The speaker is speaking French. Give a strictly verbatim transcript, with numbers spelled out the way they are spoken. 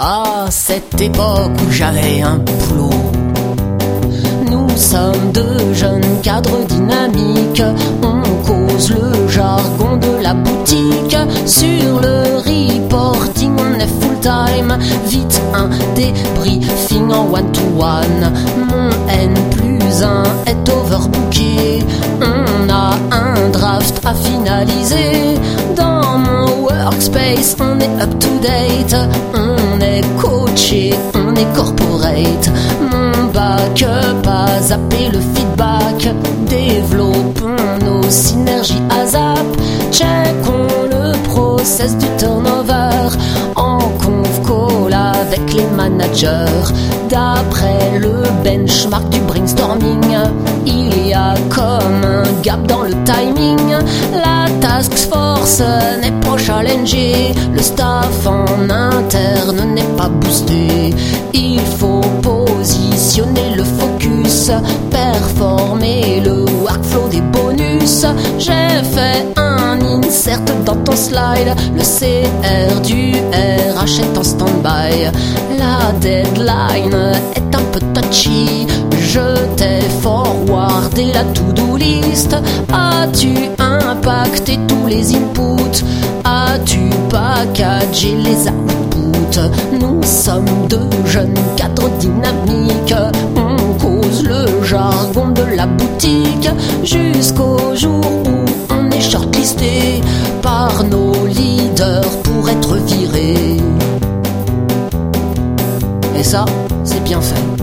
À cette époque où j'avais un boulot, nous sommes deux jeunes cadres dynamiques. On cause le jargon de la boutique. Sur le reporting on est full time. Vite un débriefing en one to one. Mon N plus un est overbooké. On a un draft à finaliser. Dans mon workspace on est up to date. On est coaché, on est corporate. Mon backup a zappé le feedback. Développons nos synergies à zap. Checkons le process du turnover en conf call avec les managers. D'après le benchmark du brainstorming, il y a comme un gap dans le timing. La task force n'est pas challengée, le staff en interne n'est pas boosté. Il faut positionner le focus, performer le workflow des bonus. J'ai fait un insert dans ton slide, le C R du R H est en stand-by. La deadline est un peu touchy, je t'ai forwardé la to-do list. As-tu impacté tous les inputs? As-tu packagé les outputs? Nous sommes deux jeunes cadres dynamiques. On cause le jargon de la boutique jusqu'au jour où on est shortlisté par nos leaders pour être virés. Et ça, c'est bien fait.